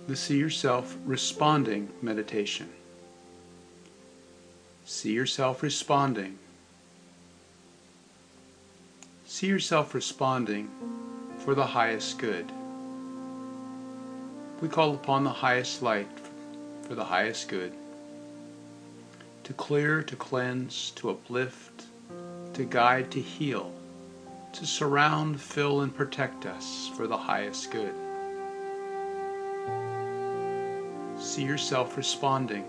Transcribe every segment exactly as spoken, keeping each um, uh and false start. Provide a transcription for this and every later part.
the See Yourself Responding meditation. See yourself responding. See yourself responding for the highest good. We call upon the highest light for the highest good, to clear, to cleanse, to uplift, to guide, to heal, to surround, fill, and protect us for the highest good. See yourself responding.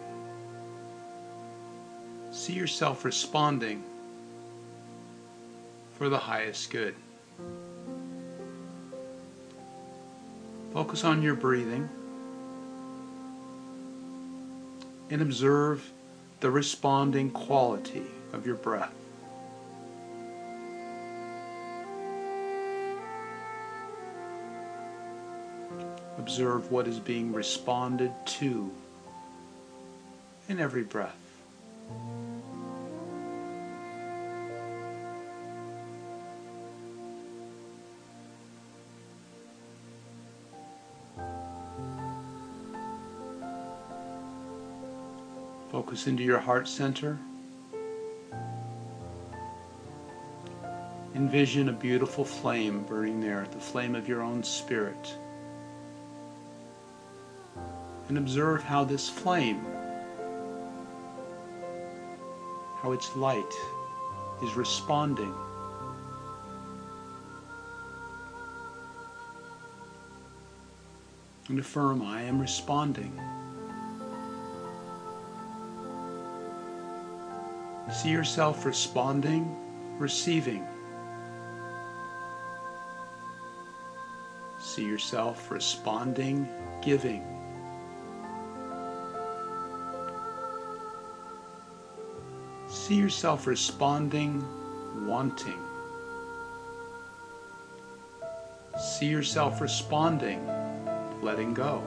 See yourself responding for the highest good. Focus on your breathing and observe the responding quality of your breath. Observe what is being responded to in every breath. Focus into your heart center. Envision a beautiful flame burning there, the flame of your own spirit. And observe how this flame, how its light is responding. And affirm, I am responding. See yourself responding, receiving. See yourself responding, giving. See yourself responding, wanting. See yourself responding, letting go.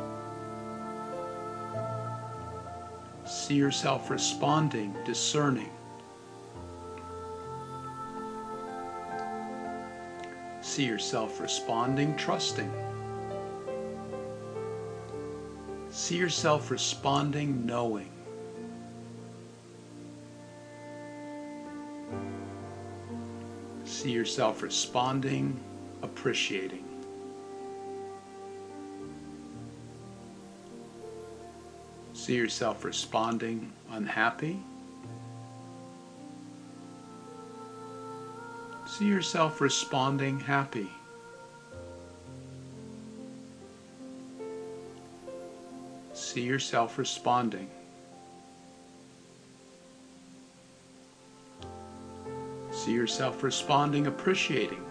See yourself responding, discerning. See yourself responding, trusting. See yourself responding, knowing. See yourself responding, appreciating. See yourself responding, unhappy. See yourself responding, happy. See yourself responding. See yourself responding, appreciating.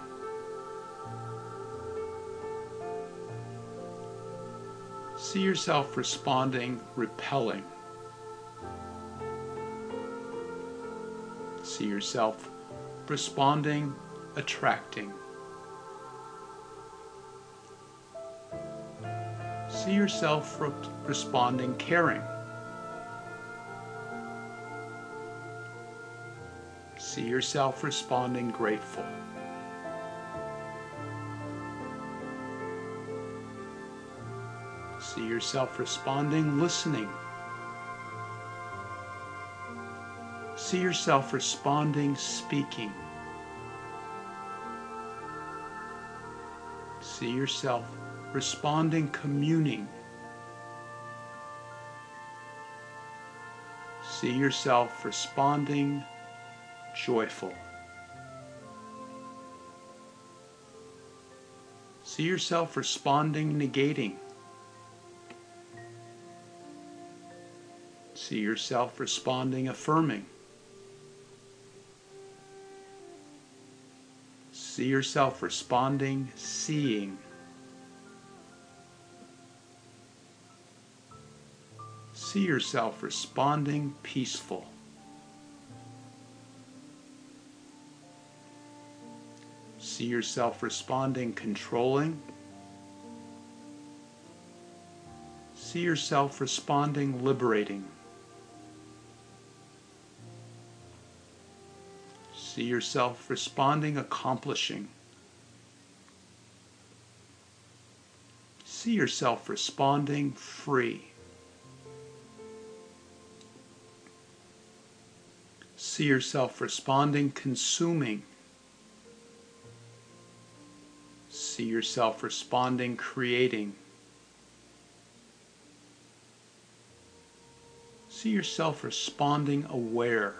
See yourself responding, repelling. See yourself responding, attracting. See yourself re- responding, caring. See yourself responding, grateful. See yourself responding, listening. See yourself responding, speaking. See yourself responding, communing. See yourself responding, joyful. See yourself responding, negating. See yourself responding, affirming. See yourself responding, seeing. See yourself responding, peaceful. See yourself responding, controlling. See yourself responding, liberating. See yourself responding, accomplishing. See yourself responding free. See yourself responding consuming. See yourself responding creating. See yourself responding aware.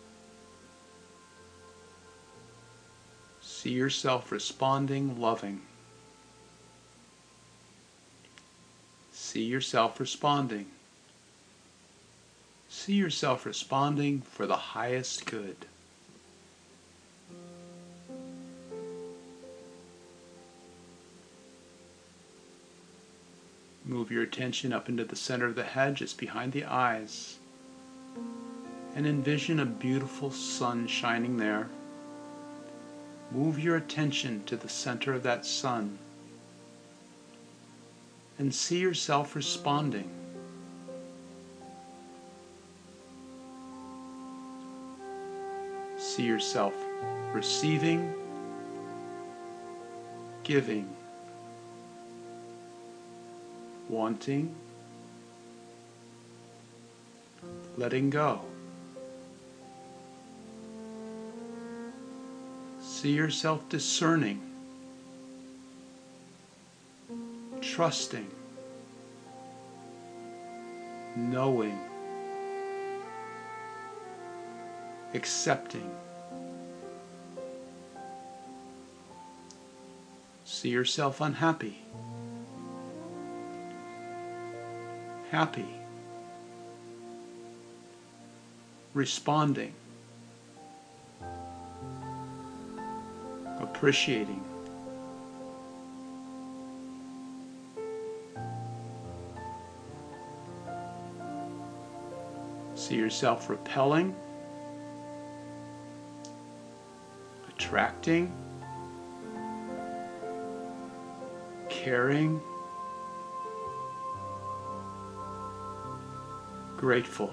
See yourself responding loving. See yourself responding. See yourself responding for the highest good. Move your attention up into the center of the head, just behind the eyes, and envision a beautiful sun shining there. Move your attention to the center of that sun and see yourself responding. See yourself receiving, giving, wanting, letting go. See yourself discerning, trusting, knowing, accepting. See yourself unhappy, happy, responding, appreciating. See yourself repelling, attracting, caring, grateful.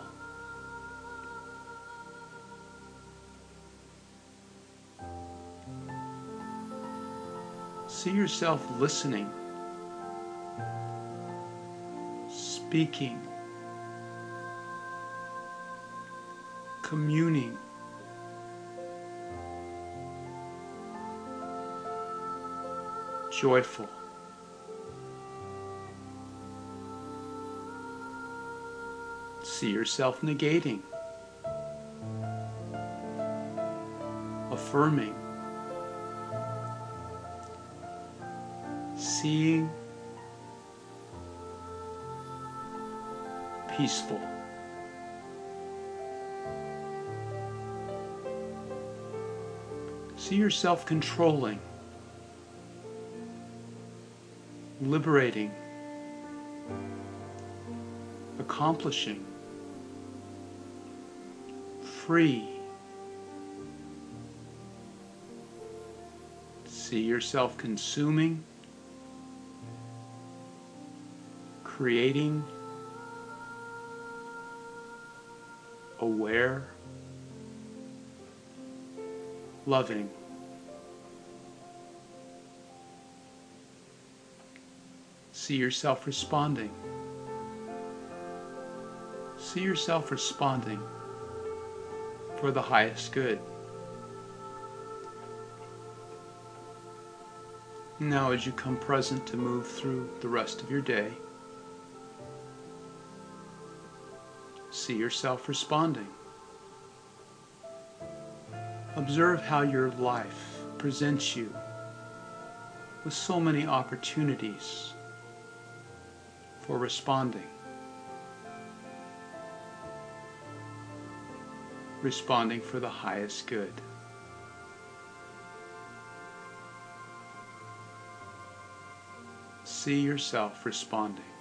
See yourself listening, speaking, communing, joyful. See yourself negating, affirming, seeing, peaceful. See yourself controlling, liberating, accomplishing, free. See yourself consuming, creating, aware, loving. See yourself responding. See yourself responding for the highest good. Now, as you come present to move through the rest of your day, see yourself responding. Observe how your life presents you with so many opportunities for responding. Responding for the highest good. See yourself responding.